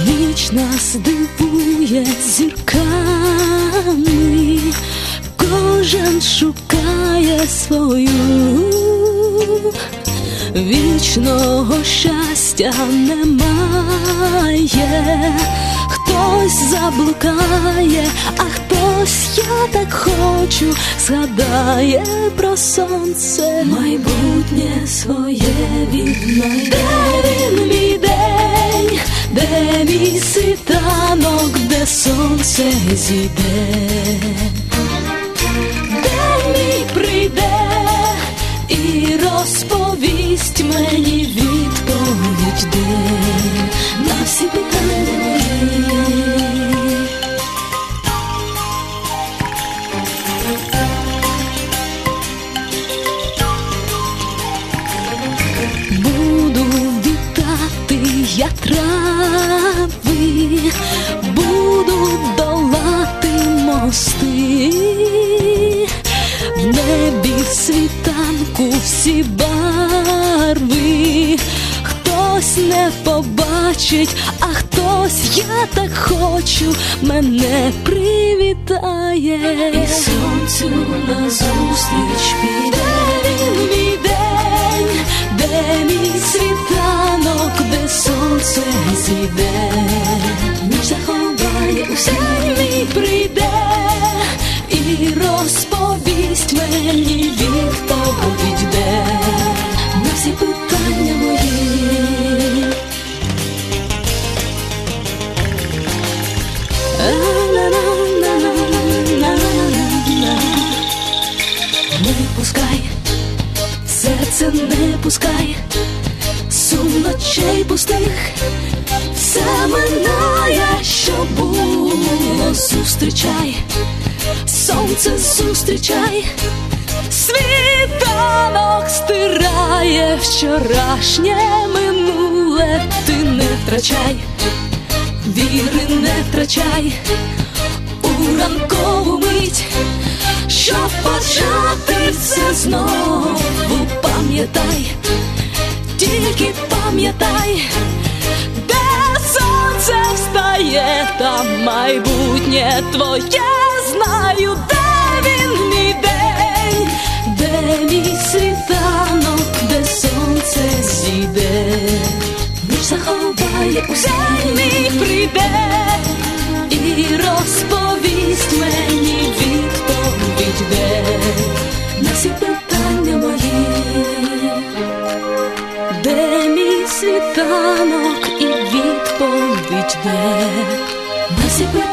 Ніч нас дивує зірками, кожен шукає свою. Вічного щастя немає, хтось заблукає, а хтось, я так хочу, згадає про сонце, майбутнє своє віднайде. Де він, мій день, де мій світанок, де сонце зійде? День мій прийде і розповість мені відповідь, де на всі питання мої. Буду вітати я трави, буду долати мости, в небі світанку всі барви. Хтось не побачить, а хтось, я так хочу, мене привітає і сонцю назустріч піде. Де він, мій день, де мій світанок, де сонце зійде? Ніч заховає усе, мій прийде і розповість мені відповідь, де на всі питання мої. Не пускай, серце не пускай, сум ночей пустих, все минає, що було. Зустрічай, сонце зустрічай, світанок стирає вчорашнє минуле. Ти не втрачай, віри не втрачай у ранкову мить, щоб почати все знову. Пам'ятай, тільки пам'ятай, де сонце встає, там майбутнє твоє. Знаю, де він, мій день, де мій світанок, де сонце зійде. Ніч заховає усе, мій прийде і розповість мені відповідь, де на всі питання мої. Де мій світанок і відповідь, де на всі питання.